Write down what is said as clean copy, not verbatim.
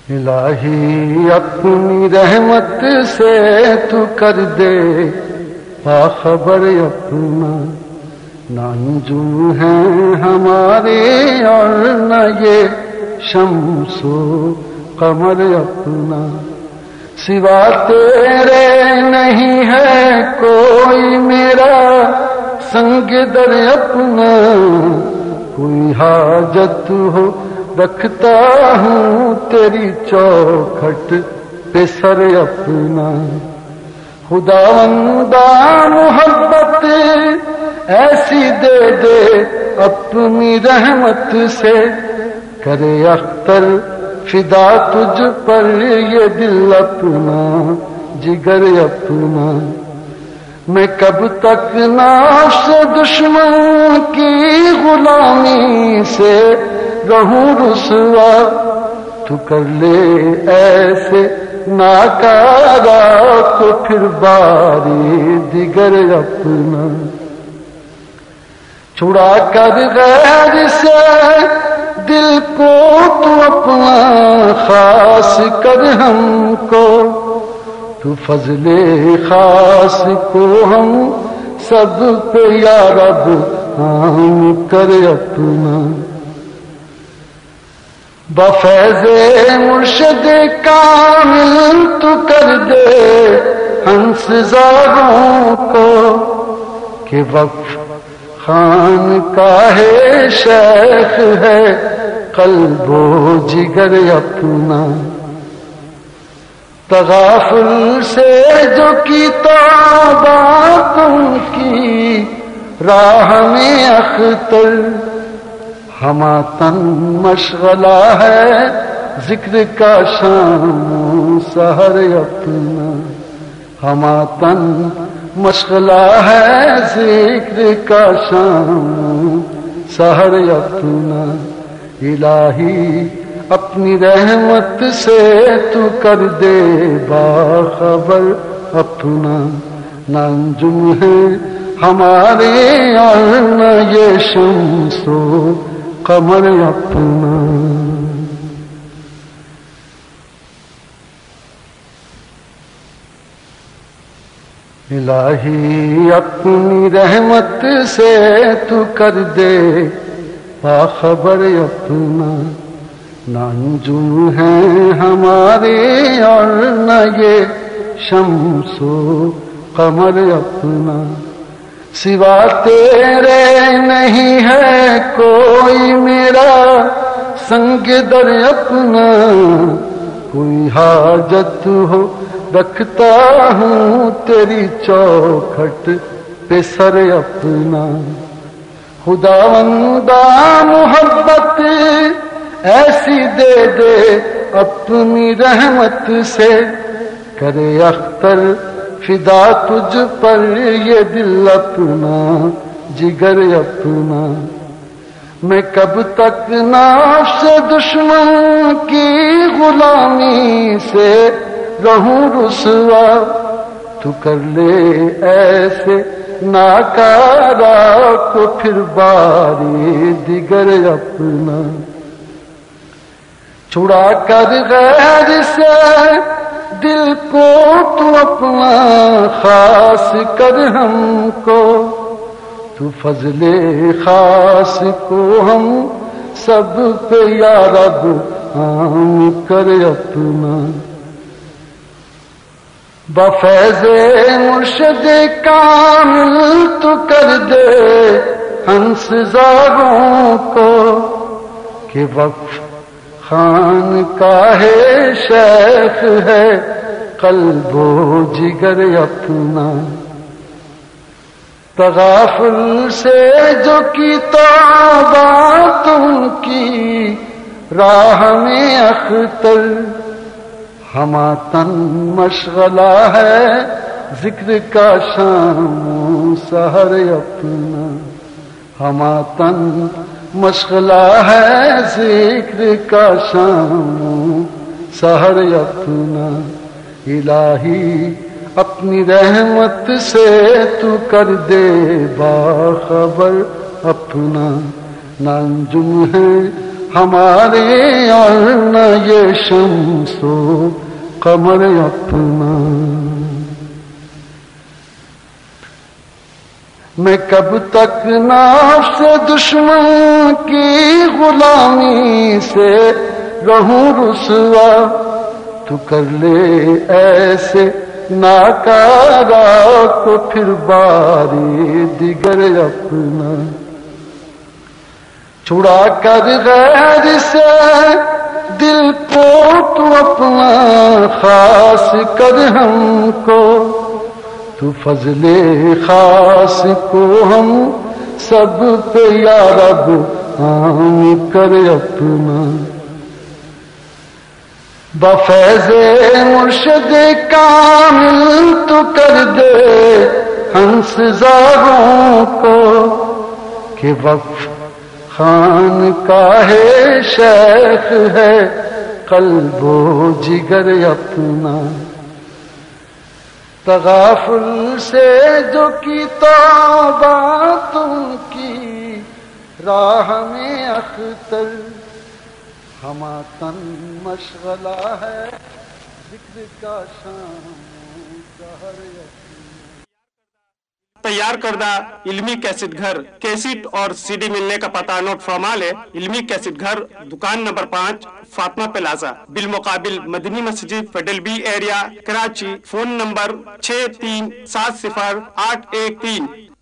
الہی اپنی رحمت سے تو کر دے باخبر اپنا، نہ نجوم ہیں ہمارے اور نہ یہ شمس و قمر اپنا، سوا تیرے نہیں ہے کوئی میرا سنگ در اپنا، کوئی حاجت ہو رکھتا ہوں تیری چوکھٹ پہ سر اپنا، خداوندہ محبت ایسی دے دے اپنی رحمت سے، کرے اختر فدا تجھ پر یہ دل اپنا جگر اپنا، میں کب تک نفس دشمن کی غلامی سے رہوں رسوا، تو کر لے ایسے ناکارا تو پھر باری دیگر اپنا، چھڑا کر غیر سے دل کو تو اپنا خاص کر ہم کو، تو فضل خاص کو ہم سب پہ یا رب عام کر اپنا، بفیض مرشد کامل تو کر دے ہنس زاروں کو، کہ وقف خان کا ہے شیخ ہے قلب و جگر اپنا، تغافل سے جو کی توبہ ان کی راہ میں اختر، ہما تن مشغلہ ہے ذکر کا شام سحر اپنا، ہما تن مشغلہ ہے ذکر کا شام سحر اپنا، الہی اپنی رحمت سے تو کر دے باخبر اپنا، نہ انجم ہے ہمارے اور نہ یہ شمس و قمر اپنا، الہی اپنی رحمت سے تو کر دے باخبر اپنا، نہ انجم ہیں ہمارے اور نہ یہ شمس و قمر اپنا، سوا تیرے نہیں ہے کوئی میرا سنگ در اپنا، کوئی حاجت ہو رکھتا ہوں تیری چوکھٹ پہ سر اپنا، خداوندہ محبت ایسی دے دے اپنی رحمت سے، کرے اختر فدا تجھ پر یہ دل اپنا جگر اپنا، میں کب تک نفس دشمن کی غلامی سے رہوں رسوا، تو کر لے ایسے ناکارا کو پھر باری دیگر اپنا، چھڑا کر غیر سے دل کو تو اپنا خاص کر ہم کو، تو فضل خاص کو ہم سب پہ یا رب عام کر اپنا، بفیض مرشد کامل تو کر دے ہنس زاروں کو، کہ وقف خان کا ہے شیخ ہے قلب و جگر اپنا، تغافل سے جو کی توبہ ان کی راہ میں اختر، ہما تن مشغلہ ہے ذکر کا شام سحر اپنا، ہما تن مشغلہ ہے ذکر کا شام سحر اپنا، الہی اپنی رحمت سے تو کر دے باخبر اپنا، نہ انجم ہے ہمارے اور نہ یہ شمس و قمر اپنا. میں کب تک نفس دشمن کی غلامی سے رہوں رسوا. تو کر لے ایسے ناکارا کو پھر باری دیگر اپنا. چھڑا کر غیر سے دل کو تو اپنا خاص کر ہم کو. تو فضل خاص کو ہم سب پہ یا رب عام کر اپنا. بفیض مرشد کامل تو کر دے ہنس زاروں کو کہ وقف خان کا ہے شیخ ہے قلب و جگر اپنا. تغافل سے جو کتابات ان کی راہ میں اختر ہما تن مشغلہ ہے ذکر کا شام سحر. تیار کردہ علمی کیسٹ گھر کیسٹ اور سی ڈی ملنے کا پتہ نوٹ فرما لے. علمی کیسٹ گھر دکان نمبر 5 فاطمہ پلازا بالمقابل مدنی مسجد federal B area Karachi. Phone number 63708113.